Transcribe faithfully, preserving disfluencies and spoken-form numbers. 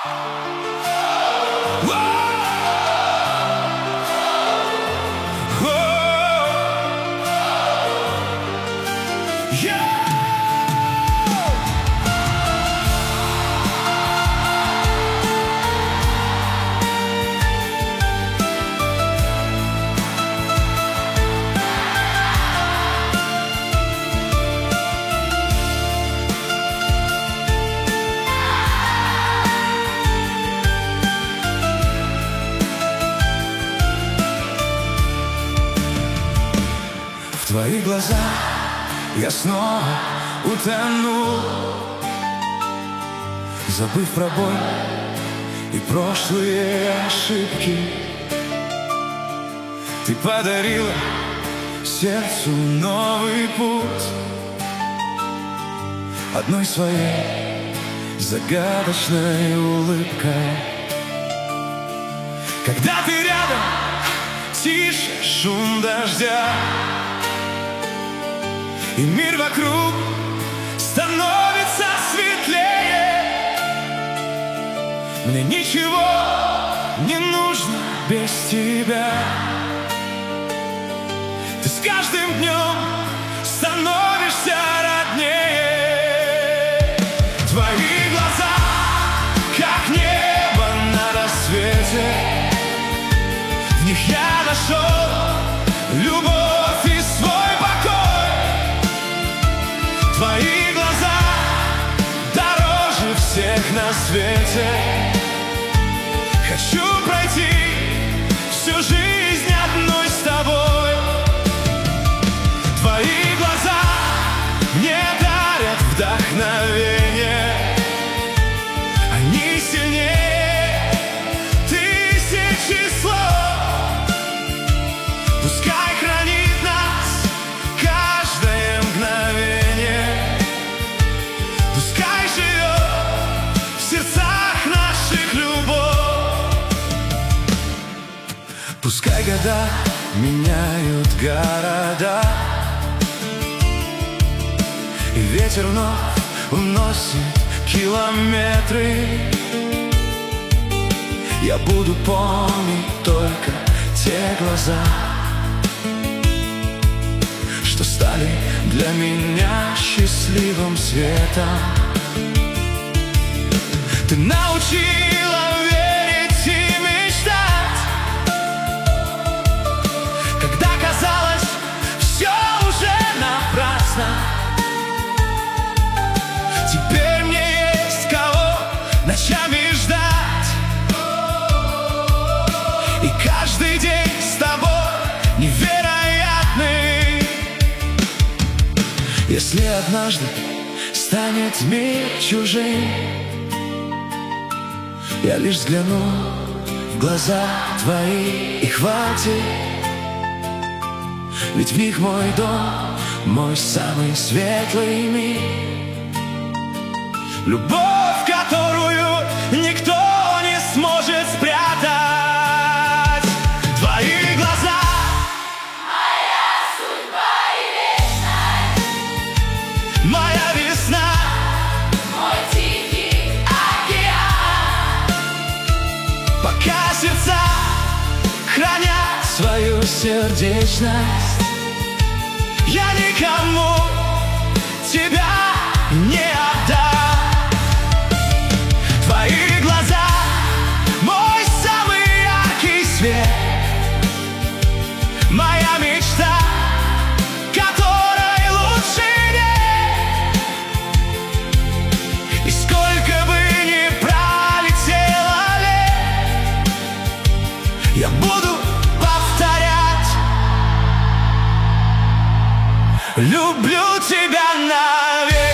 В твоих глазах я снова утонул, забыв про боль и прошлые ошибки. Ты подарила сердцу новый путь одной своей загадочной улыбкой. Когда ты рядом, тише шум дождя, и мир вокруг становится светлее. Мне ничего не нужно без тебя. Ты с каждым днем становишься роднее. Твои глаза, как небо на рассвете, в них я нашел любовь и свой покой. Твои глаза дороже всех на свете. Хочу пройти всю жизнь одной с тобой. Твои глаза мне дарят вдохновение. Они сильнее тысячи слов. Пускай хранит нас каждое мгновение. Пускай живет в сердцах наших любовь. Пускай года меняют города, и ветер вновь уносит километры. Я буду помнить только те глаза, что стали для меня счастливым светом. Ты научила верить и мечтать, когда казалось все уже напрасно. Теперь мне есть кого ночами ждать, и каждый день с тобой невероятный. Если однажды станет мир чужим, я лишь взгляну в глаза твои и хватит. Ведь в них мой дом, мой самый светлый мир. Любовь, которую никто не сможет спрятать. Твои глаза — моя судьба и вечность, моя весна, мой тихий океан. Пока сердца хранят свою сердечность, я никому тебя не отдам. Твои глаза — мой самый яркий свет, моя мечта, которой лучше нет. И сколько бы ни пролетело лет, я буду повторять: люблю тебя навек.